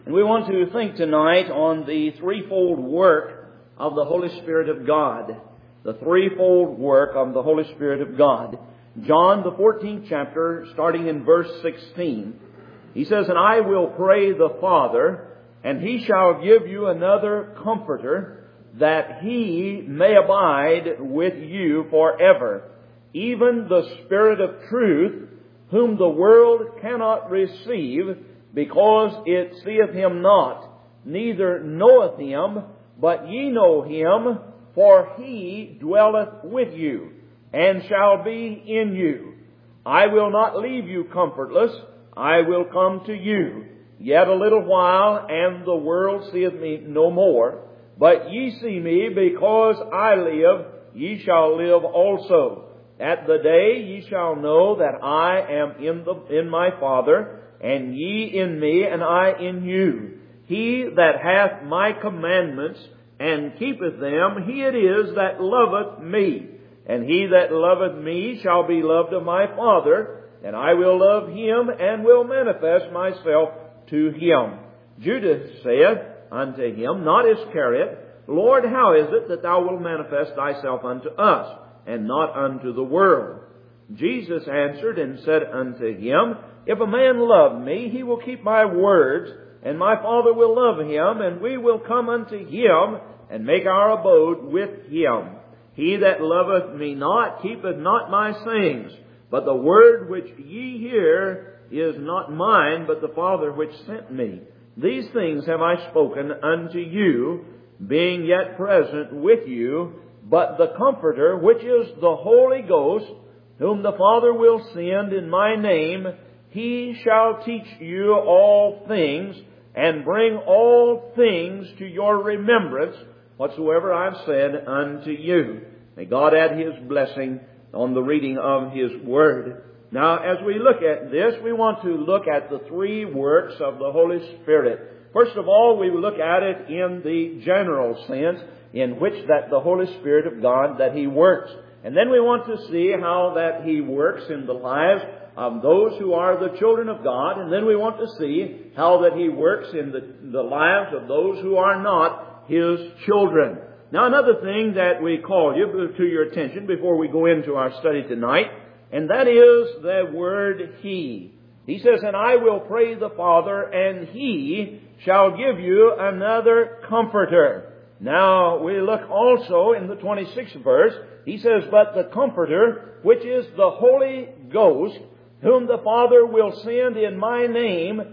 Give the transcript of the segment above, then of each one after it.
And we want to think tonight on the threefold work of the Holy Spirit of God. The threefold work of the Holy Spirit of God. John, the 14th chapter, starting in verse 16. He says, "And I will pray the Father, and He shall give you another Comforter, that He may abide with you forever, even the Spirit of truth, whom the world cannot receive, because it seeth Him not, neither knoweth Him, but ye know Him, for He dwelleth with you, and shall be in you. I will not leave you comfortless, I will come to you. Yet a little while, and the world seeth me no more. But ye see me, because I live, ye shall live also. At the day ye shall know that I am in my Father, and ye in me, and I in you. He that hath my commandments, and keepeth them, he it is that loveth me. And he that loveth me shall be loved of my Father, and I will love him, and will manifest myself to him. Judas saith unto him, not Iscariot, Lord, how is it that thou wilt manifest thyself unto us, and not unto the world? Jesus answered and said unto him, If a man love me, he will keep my words, and my Father will love him, and we will come unto him, and make our abode with him. He that loveth me not keepeth not my sayings, but the word which ye hear is not mine, but the Father which sent me. These things have I spoken unto you, being yet present with you. But the Comforter, which is the Holy Ghost, whom the Father will send in my name, He shall teach you all things, and bring all things to your remembrance, whatsoever I've said unto you. May God add His blessing on the reading of His Word. Now, as we look at this, we want to look at the three works of the Holy Spirit. First of all, we look at it in the general sense, in which that the Holy Spirit of God, that He works. And then we want to see how that He works in the lives of those who are the children of God. And then we want to see how that He works in the lives of those who are not His children. Now, another thing that we call you to your attention before we go into our study tonight, and that is the word He. He says, And I will pray the Father, and He shall give you another Comforter. Now, we look also in the 26th verse. He says, But the Comforter, which is the Holy Ghost, whom the Father will send in my name,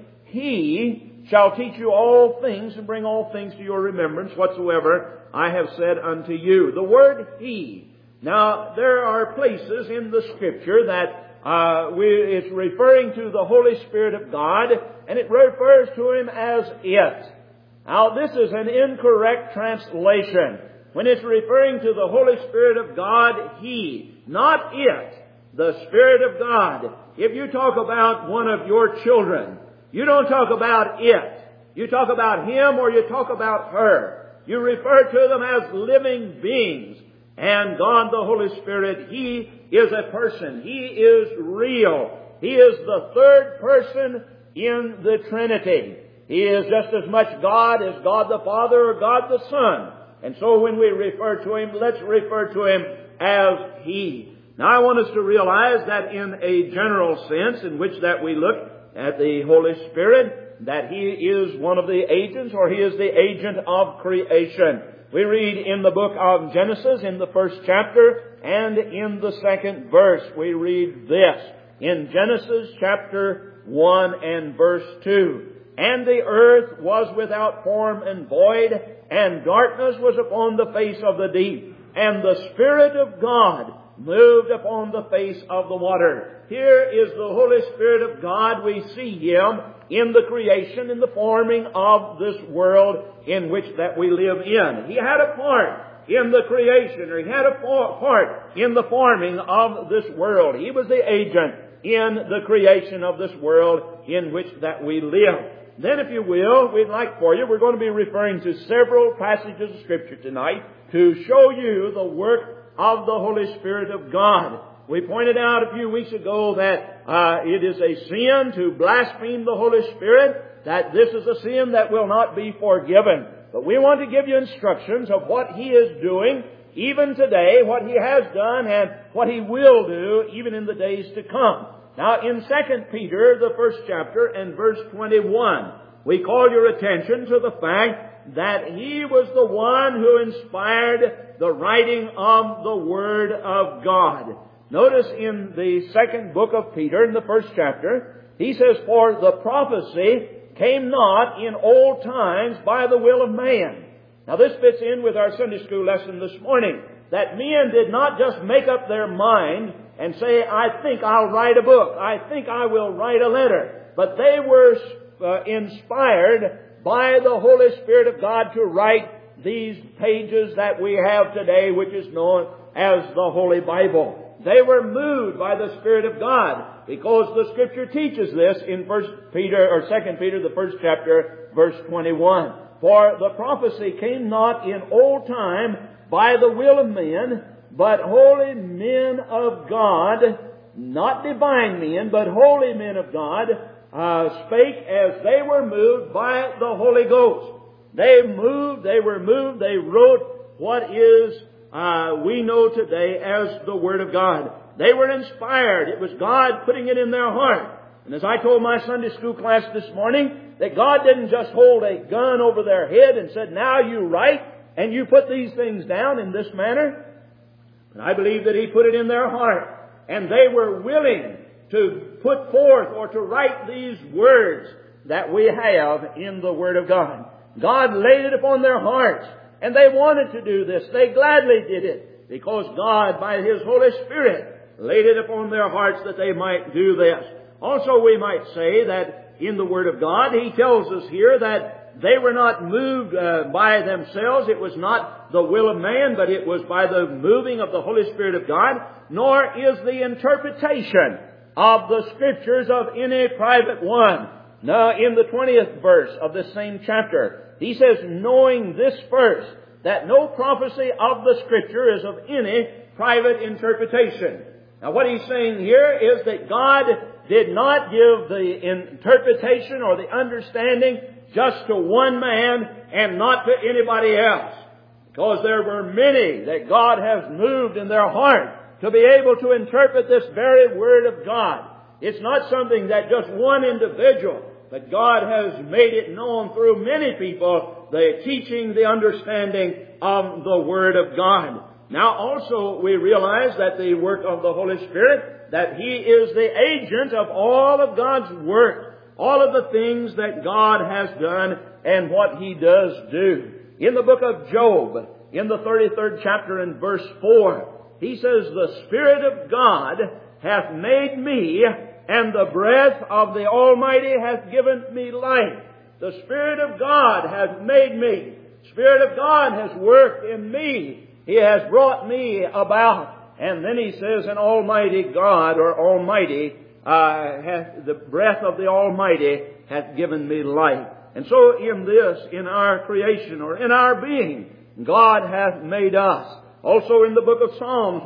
He shall teach you all things, and bring all things to your remembrance, whatsoever I have said unto you. The word He. Now, there are places in the Scripture that it's referring to the Holy Spirit of God, and it refers to Him as it. Now, this is an incorrect translation. When it's referring to the Holy Spirit of God, He, not it, the Spirit of God. If you talk about one of your children, you don't talk about it. You talk about him or you talk about her. You refer to them as living beings. And God, the Holy Spirit, He is a person. He is real. He is the third person in the Trinity. He is just as much God as God the Father or God the Son. And so when we refer to Him, let's refer to Him as He. Now I want us to realize that in a general sense in which that we look at the Holy Spirit, that He is one of the agents, or He is the agent of creation. We read in the book of Genesis in the 1st chapter and in the 2nd verse, we read this. In Genesis chapter 1 and verse 2. And the earth was without form and void, and darkness was upon the face of the deep. And the Spirit of God moved upon the face of the water. Here is the Holy Spirit of God. We see Him in the creation, in the forming of this world in which that we live in. He had a part in the creation, or He had a part in the forming of this world. He was the agent in the creation of this world in which that we live. Then, if you will, we'd like for you, we're going to be referring to several passages of Scripture tonight to show you the work of the Holy Spirit of God. We pointed out a few weeks ago that it is a sin to blaspheme the Holy Spirit, that this is a sin that will not be forgiven. But we want to give you instructions of what He is doing even today, what He has done, and what He will do even in the days to come. Now, in 2 Peter, the first chapter, and verse 21, we call your attention to the fact that He was the one who inspired the writing of the Word of God. Notice in the second book of Peter, in the first chapter, he says, "For the prophecy came not in old times by the will of man." Now this fits in with our Sunday school lesson this morning, that men did not just make up their mind and say, "I think I'll write a book. I think I will write a letter." But they were inspired by the Holy Spirit of God to write these pages that we have today, which is known as the Holy Bible. They were moved by the Spirit of God, because the Scripture teaches this in 2 Peter, the first chapter, verse 21. "For the prophecy came not in old time by the will of men, but holy men of God," not divine men, but holy men of God, "spake as they were moved by the Holy Ghost." They were moved, they wrote what is we know today as the Word of God. They were inspired. It was God putting it in their heart. And as I told my Sunday school class this morning, that God didn't just hold a gun over their head and said, "Now you write and you put these things down in this manner." But I believe that He put it in their heart, and they were willing to put forth or to write these words that we have in the Word of God. God laid it upon their hearts, and they wanted to do this. They gladly did it, because God, by His Holy Spirit, laid it upon their hearts that they might do this. Also, we might say that in the Word of God, He tells us here that they were not moved by themselves. It was not the will of man, but it was by the moving of the Holy Spirit of God. Nor is the interpretation of the Scriptures of any private one. Now, in the 20th verse of this same chapter, he says, "Knowing this first, that no prophecy of the Scripture is of any private interpretation." Now, what he's saying here is that God did not give the interpretation or the understanding just to one man and not to anybody else. Because there were many that God has moved in their heart to be able to interpret this very Word of God. It's not something that just one individual, but God has made it known through many people, the teaching, the understanding of the Word of God. Now also we realize that the work of the Holy Spirit, that He is the agent of all of God's work, all of the things that God has done and what He does do. In the book of Job, in the 33rd chapter and verse 4, he says, "The Spirit of God hath made me, and the breath of the Almighty hath given me life." The Spirit of God hath made me. Spirit of God has worked in me. He has brought me about. And then he says, "An Almighty God," or Almighty, the breath of the Almighty hath given me life. And so in this, in our creation or in our being, God hath made us. Also in the book of Psalms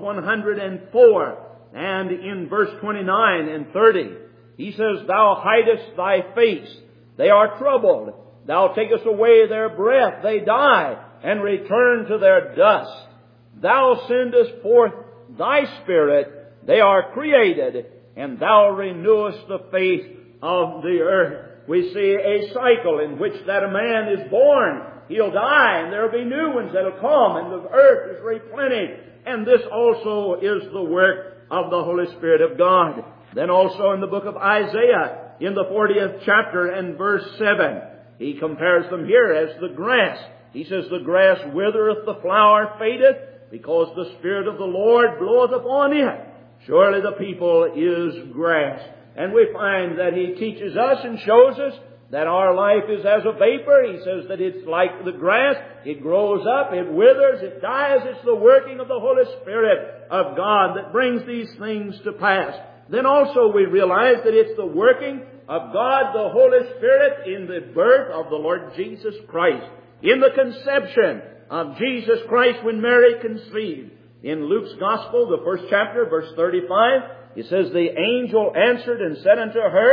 104 and in verse 29 and 30, he says, "Thou hidest thy face, they are troubled. Thou takest away their breath, they die, and return to their dust. Thou sendest forth thy Spirit, they are created, and thou renewest the face of the earth." We see a cycle in which that a man is born, he'll die, and there'll be new ones that'll come, and the earth is replenished. And this also is the work of the Holy Spirit of God. Then also in the book of Isaiah, in the 40th chapter and verse 7, he compares them here as the grass. He says, "The grass withereth, the flower fadeth, because the Spirit of the Lord bloweth upon it. Surely the people is grass." And we find that he teaches us and shows us that our life is as a vapor. He says that it's like the grass. It grows up, it withers, it dies. It's the working of the Holy Spirit of God that brings these things to pass. Then also we realize that it's the working of God, the Holy Spirit, in the birth of the Lord Jesus Christ, in the conception of Jesus Christ when Mary conceived. In Luke's Gospel, the first chapter, verse 35, it says, "The angel answered and said unto her,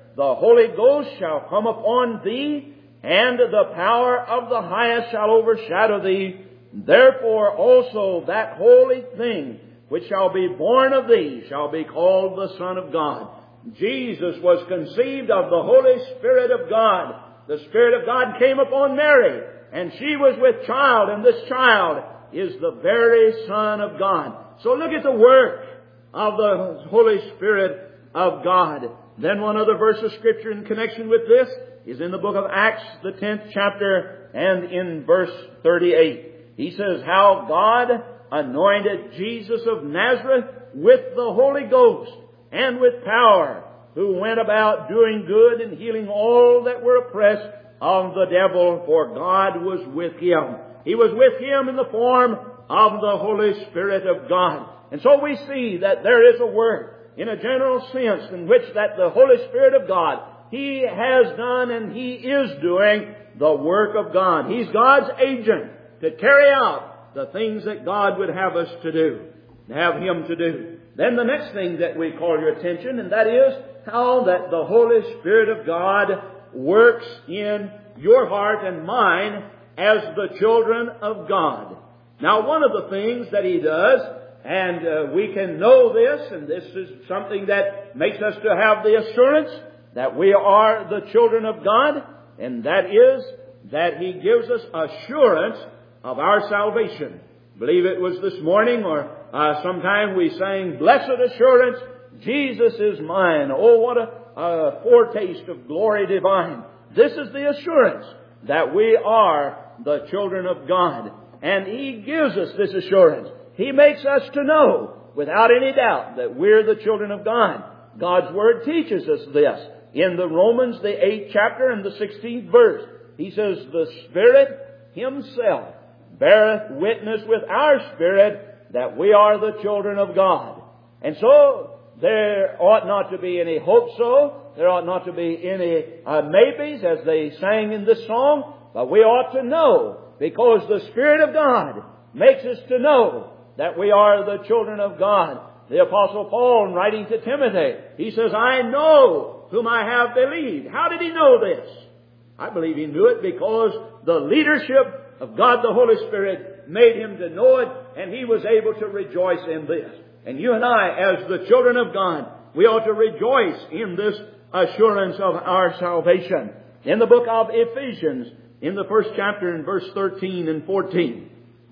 the Holy Ghost shall come upon thee, and the power of the highest shall overshadow thee. Therefore also that holy thing which shall be born of thee shall be called the Son of God. Jesus was conceived of the Holy Spirit of God. The Spirit of God came upon Mary, and she was with child, and this child is the very Son of God. So look at the work of the Holy Spirit of God. Then one other verse of Scripture in connection with this is in the book of Acts, the 10th chapter, and in verse 38. He says, how God anointed Jesus of Nazareth with the Holy Ghost and with power, who went about doing good and healing all that were oppressed of the devil, for God was with him. He was with him in the form of the Holy Spirit of God. And so we see that there is a work in a general sense in which that the Holy Spirit of God, He has done and He is doing the work of God. He's God's agent to carry out the things that God would have us to do, to have Him to do. Then the next thing that we call your attention, and that is how that the Holy Spirit of God works in your heart and mine as the children of God. Now, one of the things that He does, and we can know this, and this is something that makes us to have the assurance that we are the children of God, and that is that He gives us assurance of our salvation. I believe it was this morning or sometime we sang, "Blessed assurance, Jesus is mine." Oh, what a foretaste of glory divine. This is the assurance that we are the children of God. And He gives us this assurance. He makes us to know without any doubt that we're the children of God. God's Word teaches us this. In the Romans, the 8th chapter and the 16th verse, He says, "The Spirit Himself beareth witness with our spirit that we are the children of God." And so, there ought not to be any hope so. There ought not to be any maybes, as they sang in this song. But we ought to know, because the Spirit of God makes us to know that we are the children of God. The Apostle Paul, in writing to Timothy, he says, "I know whom I have believed." How did he know this? I believe he knew it because the leadership of God the Holy Spirit made him to know it, and he was able to rejoice in this. And you and I, as the children of God, we ought to rejoice in this assurance of our salvation. In the book of Ephesians, in the 1st chapter, in verse 13 and 14,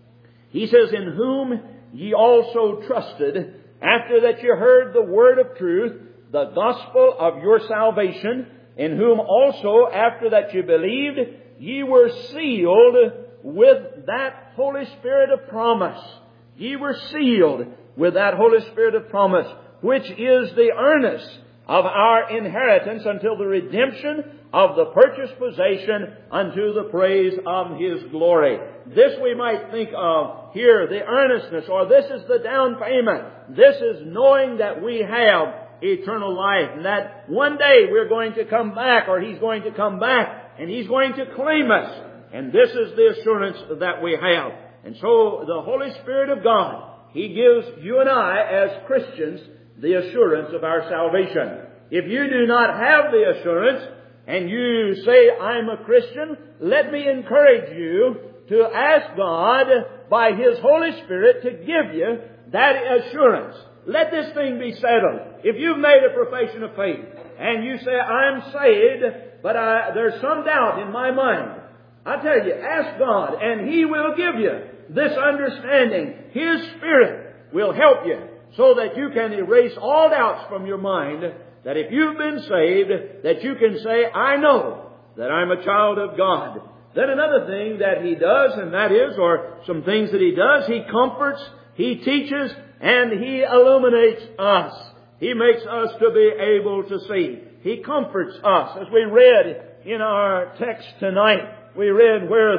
he says, "In whom ye also trusted, after that ye heard the word of truth, the gospel of your salvation, in whom also, after that ye believed, ye were sealed with that Holy Spirit of promise." Ye were sealed with that Holy Spirit of promise, which is the earnest of our inheritance until the redemption of the purchased possession unto the praise of His glory. This we might think of here, the earnestness, or this is the down payment. This is knowing that we have eternal life, and that one day we're going to come back, or He's going to come back, and He's going to claim us. And this is the assurance that we have. And so the Holy Spirit of God, He gives you and I as Christians the assurance of our salvation. If you do not have the assurance and you say, "I'm a Christian," let me encourage you to ask God by His Holy Spirit to give you that assurance. Let this thing be settled. If you've made a profession of faith and you say, "I'm saved, but there's some doubt in my mind," I tell you, ask God, and He will give you this understanding. His Spirit will help you so that you can erase all doubts from your mind, that if you've been saved, that you can say, "I know that I'm a child of God." Then another thing that He does, and that is, or some things that He does, He comforts, He teaches, and He illuminates us. He makes us to be able to see. He comforts us. As we read in our text tonight, we read where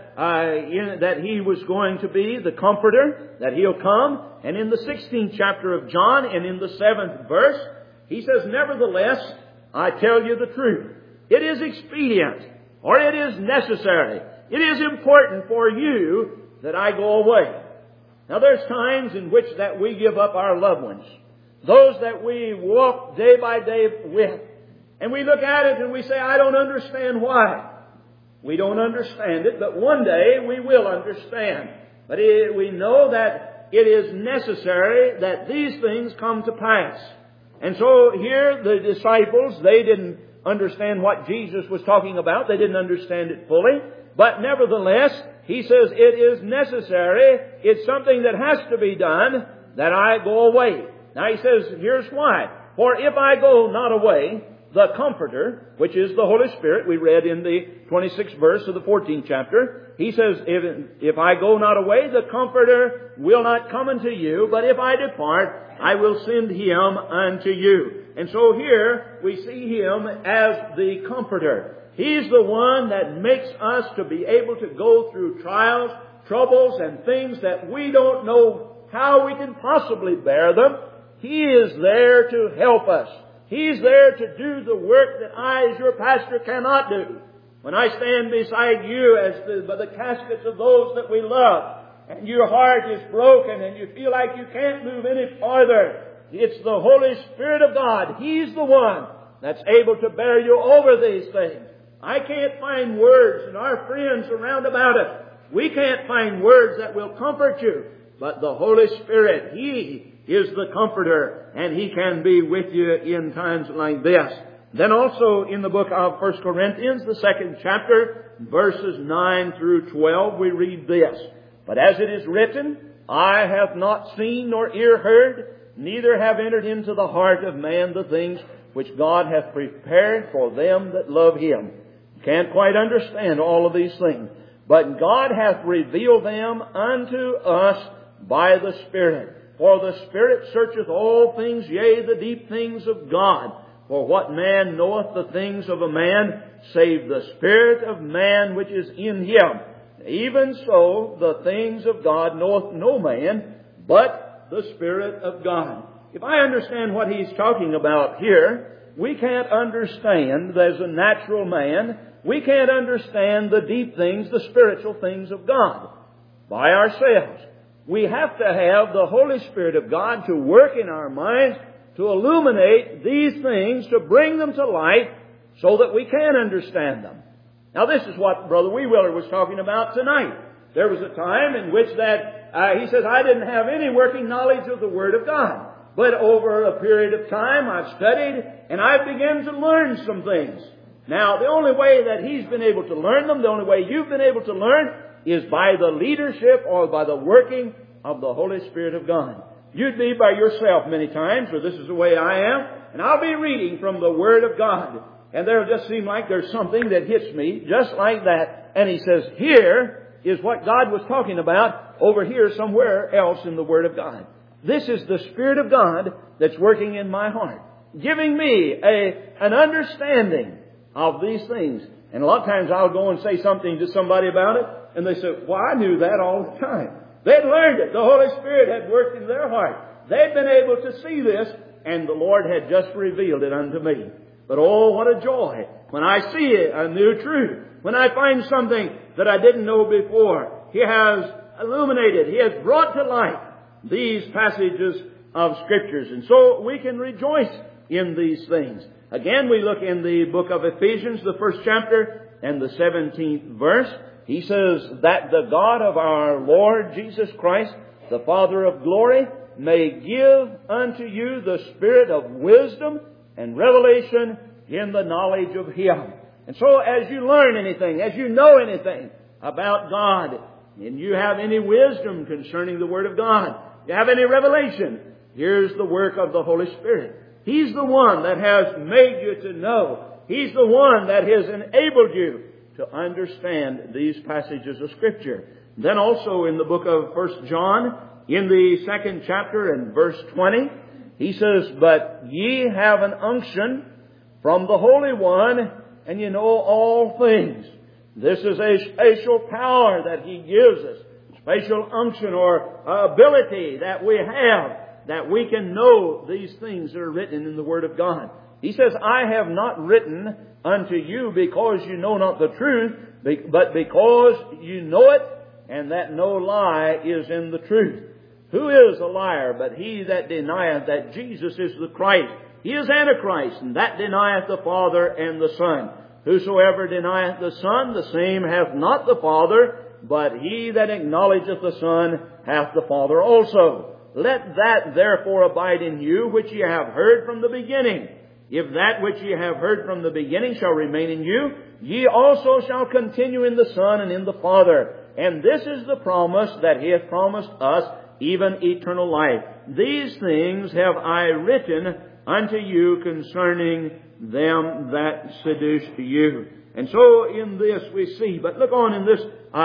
that He was going to be the Comforter, that He'll come. And in the 16th chapter of John, and in the 7th verse, He says, "Nevertheless, I tell you the truth. It is expedient, or it is necessary. It is important for you that I go away." Now there's times in which that we give up our loved ones, those that we walk day by day with. And we look at it and we say, I don't understand why. We don't understand it, but one day we will understand. But we know that it is necessary that these things come to pass. And so here the disciples, they didn't understand what Jesus was talking about. They didn't understand it fully. But nevertheless, He says it is necessary. It's something that has to be done, that I go away. Now He says, here's why. For if I go not away, the Comforter, which is the Holy Spirit, we read in the 26th verse of the 14th chapter, He says, if I go not away, the Comforter will not come unto you, but if I depart, I will send Him unto you. And so here we see Him as the Comforter. He's the one that makes us to be able to go through trials, troubles, and things that we don't know how we can possibly bear them. He is there to help us. He's there to do the work that I, as your pastor, cannot do. When I stand beside you by the caskets of those that we love, and your heart is broken and you feel like you can't move any farther, it's the Holy Spirit of God. He's the one that's able to bear you over these things. I can't find words, and our friends around about us, we can't find words that will comfort you. But the Holy Spirit, He is the Comforter, and He can be with you in times like this. Then also in the book of 1 Corinthians, the 2nd chapter, verses 9 through 12, we read this. But as it is written, eye hath not seen nor ear heard, neither have entered into the heart of man the things which God hath prepared for them that love Him. Can't quite understand all of these things. But God hath revealed them unto us by the Spirit. For the Spirit searcheth all things, yea, the deep things of God. For what man knoweth the things of a man, save the Spirit of man which is in him? Even so, the things of God knoweth no man, but the Spirit of God. If I understand what he's talking about here, we can't understand, as a natural man, we can't understand the deep things, the spiritual things of God by ourselves. We have to have the Holy Spirit of God to work in our minds, to illuminate these things, to bring them to light, so that we can understand them. Now this is what Brother Wheeler was talking about tonight. There was a time in which he says, I didn't have any working knowledge of the Word of God. But over a period of time, I've studied, and I've begun to learn some things. Now, the only way that he's been able to learn them, the only way you've been able to learn, is by the leadership or by the working of the Holy Spirit of God. You'd be by yourself many times, or this is the way I am, and I'll be reading from the Word of God. And there'll just seem like there's something that hits me just like that. And he says, here is what God was talking about over here somewhere else in the Word of God. This is the Spirit of God that's working in my heart, giving me an understanding of these things. And a lot of times I'll go and say something to somebody about it, and they say, well, I knew that all the time. They'd learned it. The Holy Spirit had worked in their heart. They'd been able to see this, and the Lord had just revealed it unto me. But oh, what a joy when I see a new truth. When I find something that I didn't know before. He has illuminated, He has brought to light these passages of Scriptures. And so we can rejoice in these things. Again, we look in the book of Ephesians, the 1st chapter and the 17th verse. He says that the God of our Lord Jesus Christ, the Father of glory, may give unto you the spirit of wisdom and revelation in the knowledge of Him. And so as you learn anything, as you know anything about God, and you have any wisdom concerning the Word of God, you have any revelation, here's the work of the Holy Spirit. He's the one that has made you to know. He's the one that has enabled you to understand these passages of Scripture. Then also in the book of 1 John, in the 2nd chapter and verse 20, he says, but ye have an unction from the Holy One, and you know all things. This is a special power that He gives us, special unction or ability that we have, that we can know these things that are written in the Word of God. He says, I have not written unto you because you know not the truth, but because you know it, and that no lie is in the truth. Who is a liar but he that denieth that Jesus is the Christ, he is Antichrist, and that denieth the Father and the Son. Whosoever denieth the Son, the same hath not the Father, but he that acknowledgeth the Son hath the Father also. Let that therefore abide in you, which ye have heard from the beginning. If that which ye have heard from the beginning shall remain in you, ye also shall continue in the Son and in the Father. And this is the promise that he hath promised us, even eternal life. These things have I written unto you concerning them that seduce you. And so in this we see, but look on in this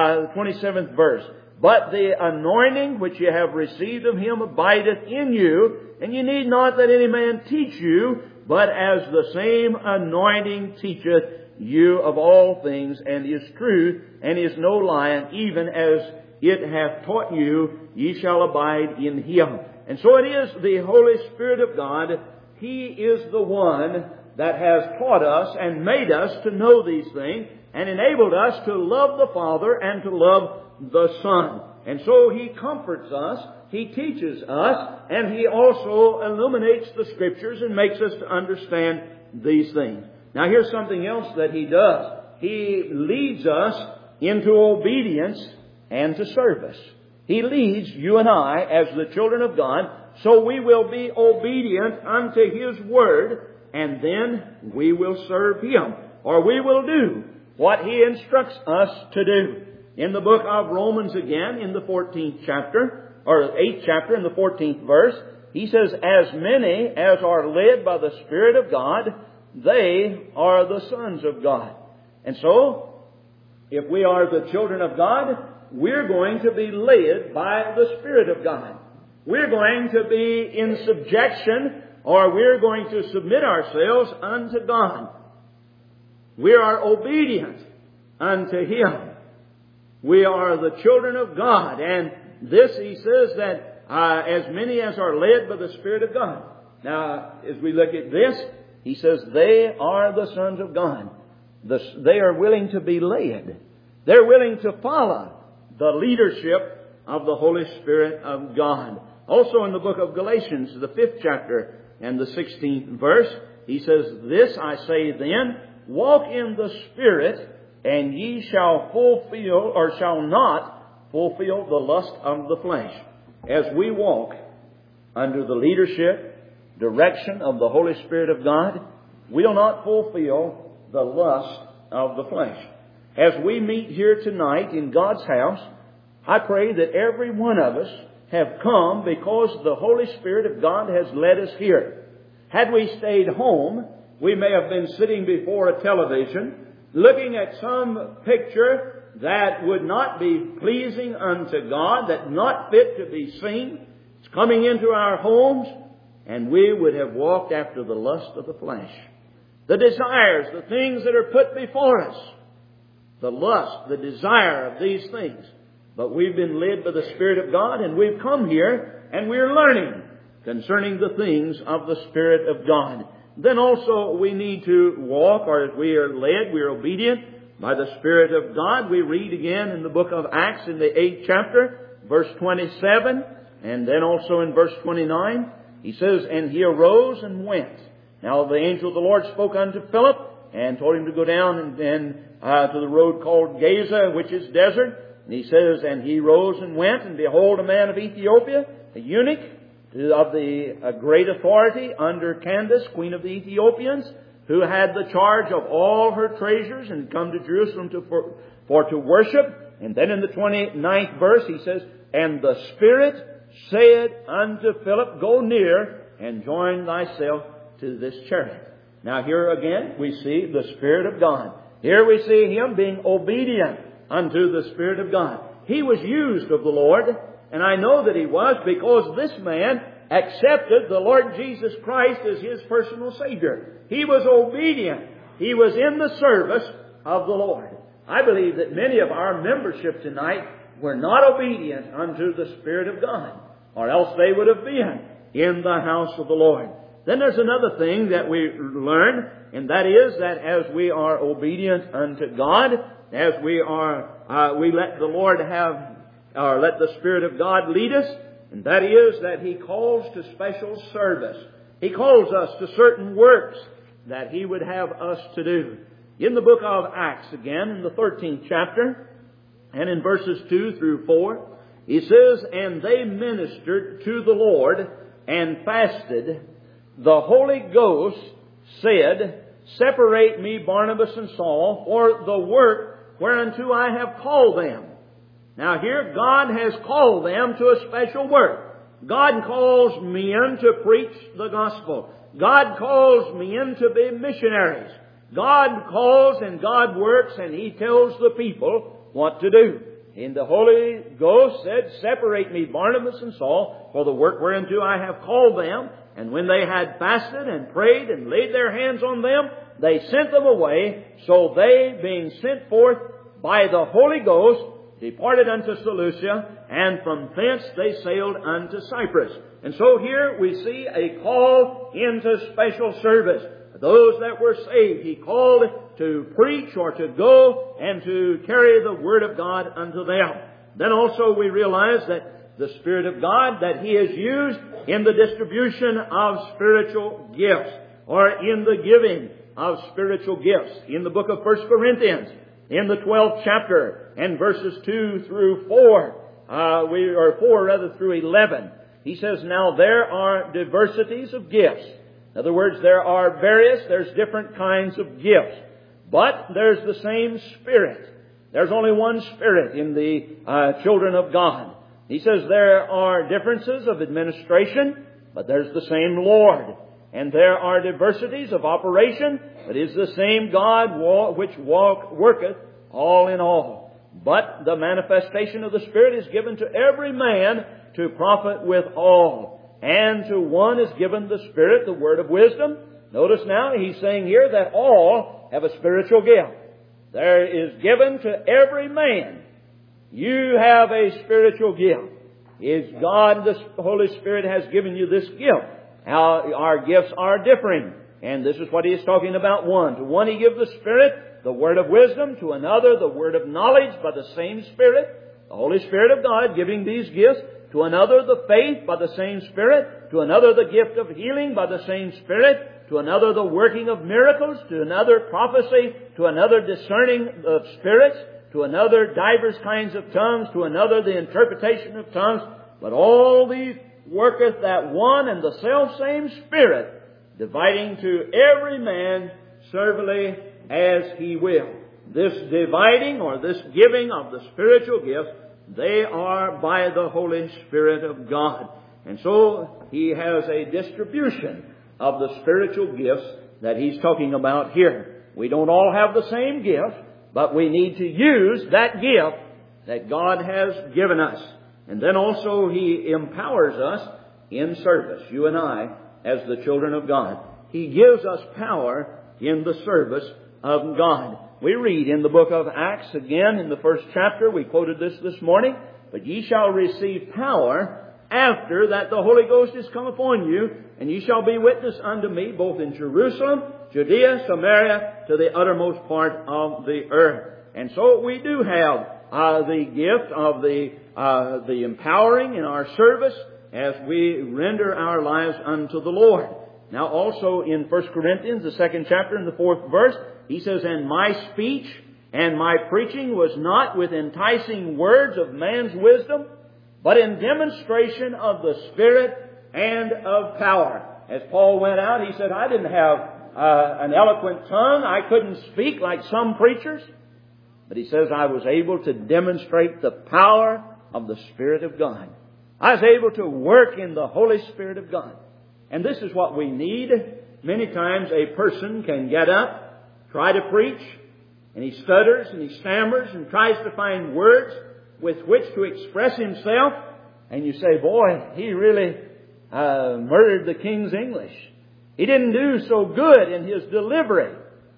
27th verse. But the anointing which ye have received of him abideth in you, and ye need not that any man teach you, but as the same anointing teacheth you of all things, and is truth, and is no lie, even as it hath taught you, ye shall abide in him. And so it is the Holy Spirit of God. He is the one that has taught us and made us to know these things, and enabled us to love the Father and to love the Son. And so He comforts us, He teaches us, and He also illuminates the Scriptures and makes us to understand these things. Now here's something else that He does. He leads us into obedience and to service. He leads you and I as the children of God, so we will be obedient unto His Word, and then we will serve Him, or we will do what He instructs us to do. In the book of Romans again, in the 14th chapter, or 8th chapter, in the 14th verse, he says, as many as are led by the Spirit of God, they are the sons of God. And so, if we are the children of God, we're going to be led by the Spirit of God. We're going to be in subjection, or we're going to submit ourselves unto God. We are obedient unto Him. We are the children of God. And this, he says, that as many as are led by the Spirit of God. Now, as we look at this, he says they are the sons of God. They are willing to be led. They're willing to follow the leadership of the Holy Spirit of God. Also in the book of Galatians, the 5th chapter and the 16th verse, he says, this I say then, walk in the Spirit, and ye shall fulfill, or shall not fulfill, the lust of the flesh. As we walk under the leadership, direction of the Holy Spirit of God, we'll not fulfill the lust of the flesh. As we meet here tonight in God's house, I pray that every one of us have come because the Holy Spirit of God has led us here. Had we stayed home, we may have been sitting before a television, looking at some picture that would not be pleasing unto God, that not fit to be seen. It's coming into our homes, and we would have walked after the lust of the flesh. The desires, the things that are put before us. The lust, the desire of these things. But we've been led by the Spirit of God, and we've come here, and we're learning concerning the things of the Spirit of God. Then also we need to walk, or as we are led, we are obedient by the Spirit of God. We read again in the book of Acts in the 8th chapter, verse 27, and then also in verse 29, he says, and he arose and went. Now the angel of the Lord spoke unto Philip, and told him to go down and to the road called Gaza, which is desert. And he says, and he rose and went, and behold, a man of Ethiopia, a eunuch, of the great authority under Candace, queen of the Ethiopians, who had the charge of all her treasures, and come to Jerusalem for to worship. And then in the 29th verse he says, and the Spirit said unto Philip, go near and join thyself to this chariot. Now here again we see the Spirit of God. Here we see him being obedient unto the Spirit of God. He was used of the Lord, and I know that he was, because this man accepted the Lord Jesus Christ as his personal Savior. He was obedient. He was in the service of the Lord. I believe that many of our membership tonight were not obedient unto the Spirit of God, or else they would have been in the house of the Lord. Then there's another thing that we learn, and that is that as we are obedient unto God, as we let the Lord have, or let the Spirit of God lead us, and that is that He calls to special service. He calls us to certain works that He would have us to do. In the book of Acts, again, in the 13th chapter, and in verses 2 through 4, he says, "And they ministered to the Lord and fasted. The Holy Ghost said, Separate me Barnabas and Saul for the work whereunto I have called them." Now here, God has called them to a special work. God calls men to preach the gospel. God calls men to be missionaries. God calls and God works, and He tells the people what to do. And the Holy Ghost said, "Separate me Barnabas and Saul for the work whereunto I have called them." And when they had fasted and prayed and laid their hands on them, they sent them away. So they, being sent forth by the Holy Ghost, departed unto Seleucia, and from thence they sailed unto Cyprus. And so here we see a call into special service. Those that were saved, He called to preach or to go and to carry the Word of God unto them. Then also we realize that the Spirit of God, that He is used in the distribution of spiritual gifts, or in the giving of spiritual gifts. In the book of 1 Corinthians, in the 12th chapter, and verses 2 through 4, 4 through 11, he says, "Now there are diversities of gifts." In other words, there's different kinds of gifts. But there's the same Spirit. There's only one Spirit in the children of God. He says there are differences of administration, but there's the same Lord. And there are diversities of operation, but it is the same God which worketh all in all. But the manifestation of the Spirit is given to every man to profit withal. And to one is given the Spirit, the word of wisdom. Notice now, he's saying here that all have a spiritual gift. There is given to every man. You have a spiritual gift. Is God, the Holy Spirit, has given you this gift. Our gifts are differing. And this is what he is talking about. To one he gives the Spirit, the word of wisdom. To another, the word of knowledge by the same Spirit. The Holy Spirit of God giving these gifts. To another, the faith by the same Spirit. To another, the gift of healing by the same Spirit. To another, the working of miracles. To another, prophecy. To another, discerning of spirits. To another, divers kinds of tongues. To another, the interpretation of tongues. But all these worketh that one and the selfsame Spirit, dividing to every man servantly as he will. This dividing or this giving of the spiritual gifts, they are by the Holy Spirit of God. And so he has a distribution of the spiritual gifts that he's talking about here. We don't all have the same gift, but we need to use that gift that God has given us. And then also he empowers us in service, you and I, as the children of God. He gives us power in the service of God. We read in the book of Acts, again in the 1st chapter, we quoted this morning, "But ye shall receive power after that the Holy Ghost is come upon you, and ye shall be witness unto me both in Jerusalem, Judea, Samaria, to the uttermost part of the earth." And so we do have the gift of the empowering in our service as we render our lives unto the Lord. Now also in 1 Corinthians, the 2nd chapter and the 4th verse, he says, "And my speech and my preaching was not with enticing words of man's wisdom, but in demonstration of the Spirit and of power." As Paul went out, he said, "I didn't have an eloquent tongue. I couldn't speak like some preachers." But he says, "I was able to demonstrate the power of the Spirit of God. I was able to work in the Holy Spirit of God." And this is what we need. Many times a person can get up, try to preach, and he stutters and he stammers and tries to find words with which to express himself. And you say, "Boy, he really murdered the King's English. He didn't do so good in his delivery."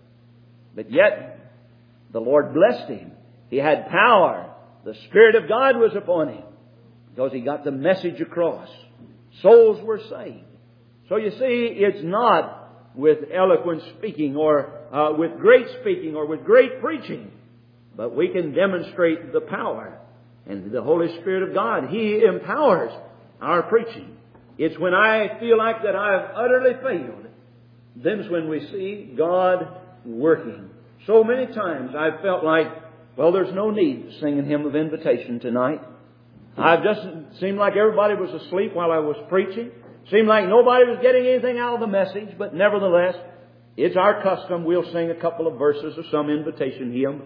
But yet, the Lord blessed him. He had power. The Spirit of God was upon him because he got the message across. Souls were saved. So you see, it's not with eloquent speaking or with great speaking or with great preaching, but we can demonstrate the power. And the Holy Spirit of God, He empowers our preaching. It's when I feel like that I've utterly failed. Then's when we see God working. So many times I've felt like, well, there's no need to sing a hymn of invitation tonight. I've just seemed like everybody was asleep while I was preaching. Seemed like nobody was getting anything out of the message, but nevertheless, it's our custom. We'll sing a couple of verses of some invitation hymn.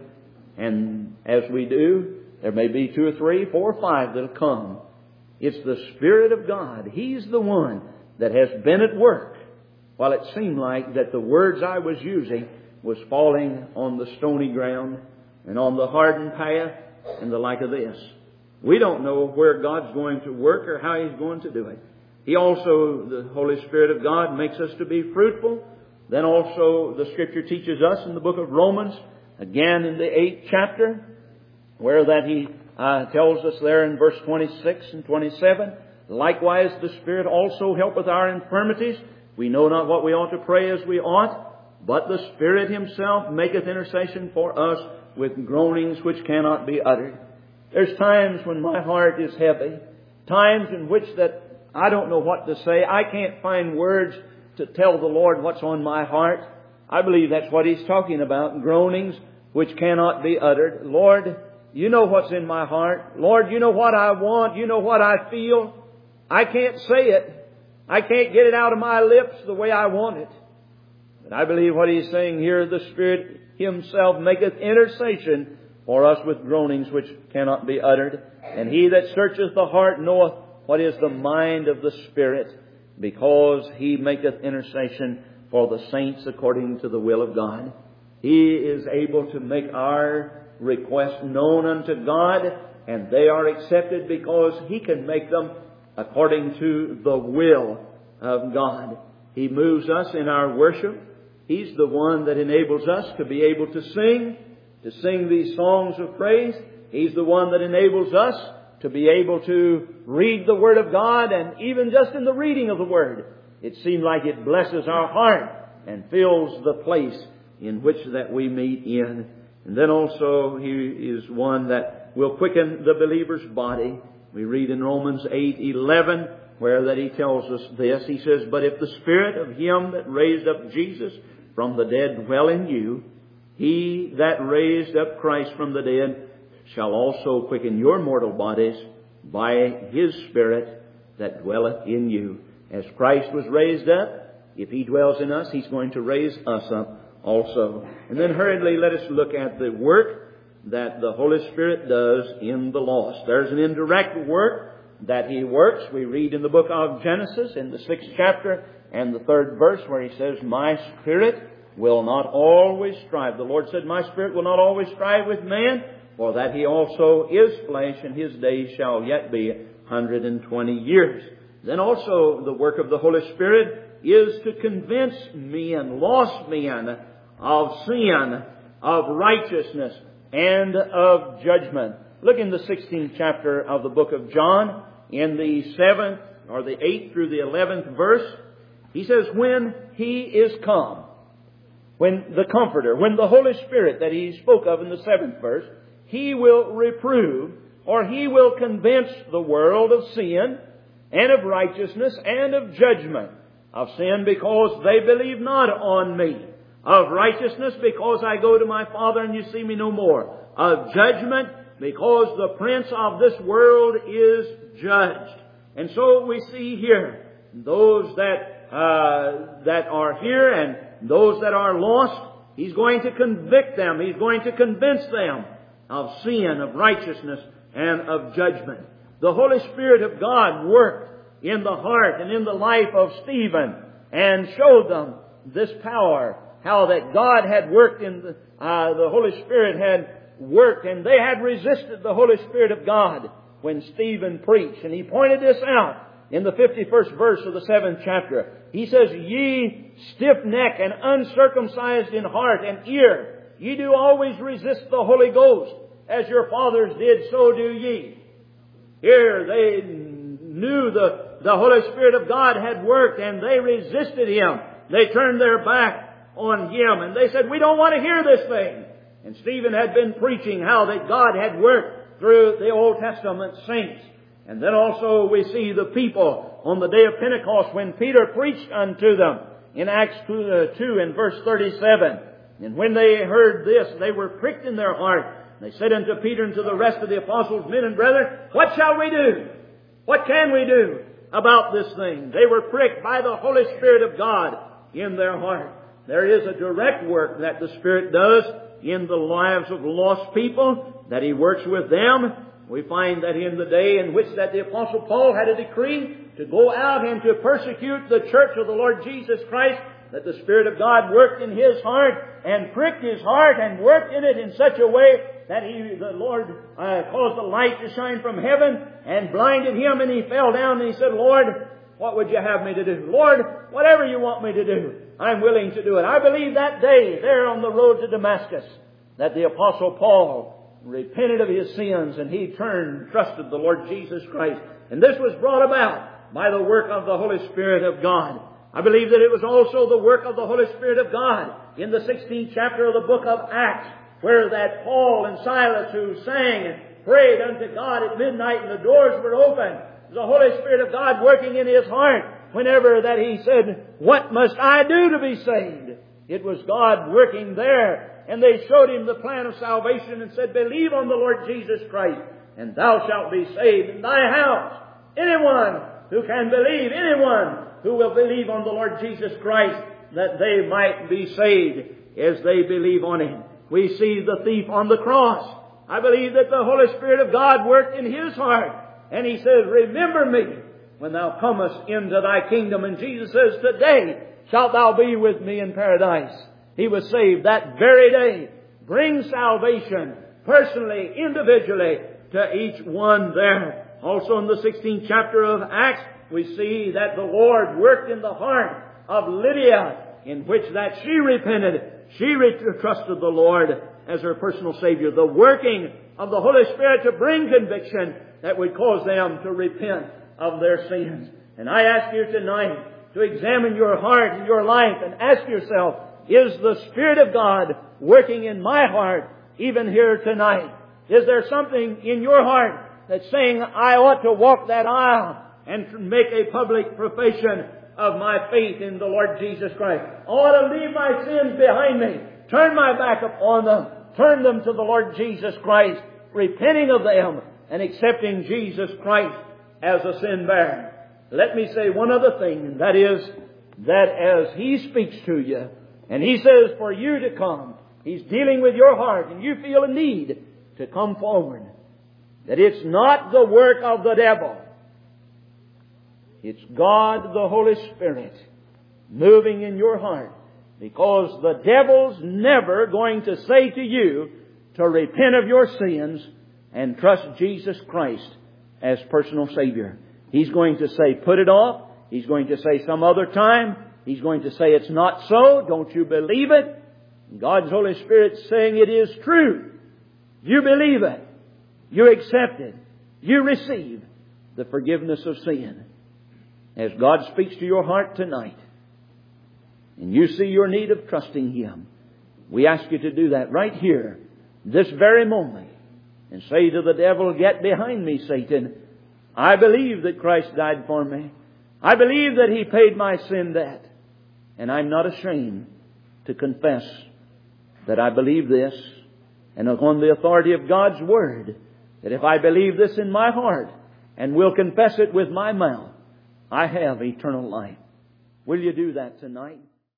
And as we do, there may be 2 or 3, 4 or 5 that'll come. It's the Spirit of God. He's the one that has been at work. While it seemed like that the words I was using was falling on the stony ground and on the hardened path and the like of this. We don't know where God's going to work or how He's going to do it. He also, the Holy Spirit of God, makes us to be fruitful. Then also the Scripture teaches us in the book of Romans, again in the 8th chapter, where that He tells us there in verse 26 and 27, likewise the Spirit also helpeth our infirmities. We know not what we ought to pray as we ought, but the Spirit Himself maketh intercession for us with groanings which cannot be uttered. There's times when my heart is heavy, times in which that I don't know what to say. I can't find words to tell the Lord what's on my heart. I believe that's what He's talking about, groanings which cannot be uttered. Lord, You know what's in my heart. Lord, You know what I want. You know what I feel. I can't say it. I can't get it out of my lips the way I want it. But I believe what He's saying here, the Spirit Himself maketh intercession for us with groanings which cannot be uttered. And He that searcheth the heart knoweth what is the mind of the Spirit, because He maketh intercession for the saints according to the will of God. He is able to make our requests known unto God, and they are accepted because He can make them according to the will of God. He moves us in our worship. He's the one that enables us to be able to sing these songs of praise. He's the one that enables us to be able to read the Word of God, and even just in the reading of the Word, it seems like it blesses our heart and fills the place in which that we meet in. And then also He is one that will quicken the believer's body. We read in Romans 8:11 where that He tells us this. He says, but if the Spirit of Him that raised up Jesus from the dead dwell in you, He that raised up Christ from the dead shall also quicken your mortal bodies by His Spirit that dwelleth in you. As Christ was raised up, if He dwells in us, He's going to raise us up also. And then hurriedly let us look at the work that the Holy Spirit does in the lost. There's an indirect work that He works. We read in the book of Genesis in the 6th chapter and the 3rd verse where He says, my spirit will not always strive. The Lord said, my spirit will not always strive with man, for that he also is flesh, and his days shall yet be 120 years. Then also the work of the Holy Spirit is to convince men, lost men, of sin, of righteousness, and of judgment. Look in the 16th chapter of the book of John, in the 7th or the 8th through the 11th verse. He says, when He is come, when the Comforter, when the Holy Spirit that He spoke of in the 7th verse, He will reprove, or He will convince the world of sin and of righteousness and of judgment. Of sin because they believe not on Me. Of righteousness because I go to My Father and you see Me no more. Of judgment because the prince of this world is judged. And so we see here those that are here and those that are lost, He's going to convict them. He's going to convince them of sin, of righteousness, and of judgment. The Holy Spirit of God worked in the heart and in the life of Stephen and showed them this power, how that God had worked in the Holy Spirit had worked, and they had resisted the Holy Spirit of God when Stephen preached. And he pointed this out in the 51st verse of the 7th chapter. He says, ye stiff-necked and uncircumcised in heart and ear, ye do always resist the Holy Ghost, as your fathers did, so do ye. Here they knew the Holy Spirit of God had worked, and they resisted Him. They turned their back on Him, and they said, we don't want to hear this thing. And Stephen had been preaching how that God had worked through the Old Testament saints. And then also we see the people on the day of Pentecost when Peter preached unto them in Acts 2 and verse 37. And when they heard this, they were pricked in their heart. They said unto Peter and to the rest of the apostles, Men and brethren, what shall we do? What can we do about this thing? They were pricked by the Holy Spirit of God in their heart. There is a direct work that the Spirit does in the lives of lost people, that He works with them. We find that in the day in which that the Apostle Paul had a decree to go out and to persecute the church of the Lord Jesus Christ, that the Spirit of God worked in his heart and pricked his heart and worked in it in such a way that the Lord caused the light to shine from heaven and blinded him, and he fell down and he said, Lord, what would you have me to do? Lord, whatever you want me to do, I'm willing to do it. I believe that day there on the road to Damascus that the Apostle Paul repented of his sins and he turned and trusted the Lord Jesus Christ. And this was brought about by the work of the Holy Spirit of God. I believe that it was also the work of the Holy Spirit of God in the 16th chapter of the book of Acts, where that Paul and Silas who sang and prayed unto God at midnight and the doors were open. The Holy Spirit of God working in his heart whenever that he said, what must I do to be saved? It was God working there. And they showed him the plan of salvation and said, believe on the Lord Jesus Christ, and thou shalt be saved in thy house. Anyone who can believe, anyone who will believe on the Lord Jesus Christ, that they might be saved as they believe on Him. We see the thief on the cross. I believe that the Holy Spirit of God worked in his heart. And he says, remember me when thou comest into thy kingdom. And Jesus says, today shalt thou be with me in paradise. He was saved that very day. Bring salvation personally, individually to each one there. Also in the 16th chapter of Acts, we see that the Lord worked in the heart of Lydia, in which that she repented. She trusted the Lord as her personal Savior. The working of the Holy Spirit to bring conviction that would cause them to repent of their sins. And I ask you tonight to examine your heart and your life and ask yourself, is the Spirit of God working in my heart even here tonight? Is there something in your heart that's saying, I ought to walk that aisle and make a public profession of my faith in the Lord Jesus Christ? I ought to leave my sins behind me, turn my back upon them, turn them to the Lord Jesus Christ, repenting of them and accepting Jesus Christ as a sin bearer. Let me say one other thing, and that is that as He speaks to you, and He says for you to come, He's dealing with your heart, and you feel a need to come forward, that it's not the work of the devil. It's God, the Holy Spirit, moving in your heart, because the devil's never going to say to you to repent of your sins and trust Jesus Christ as personal Savior. He's going to say, put it off. He's going to say some other time. He's going to say, it's not so. Don't you believe it? God's Holy Spirit's saying it is true. You believe it. You accept it. You receive the forgiveness of sin. As God speaks to your heart tonight, and you see your need of trusting Him, we ask you to do that right here, this very moment, and say to the devil, get behind me, Satan. I believe that Christ died for me. I believe that He paid my sin debt. And I'm not ashamed to confess that I believe this, and upon the authority of God's Word, that if I believe this in my heart and will confess it with my mouth, I have eternal life. Will you do that tonight?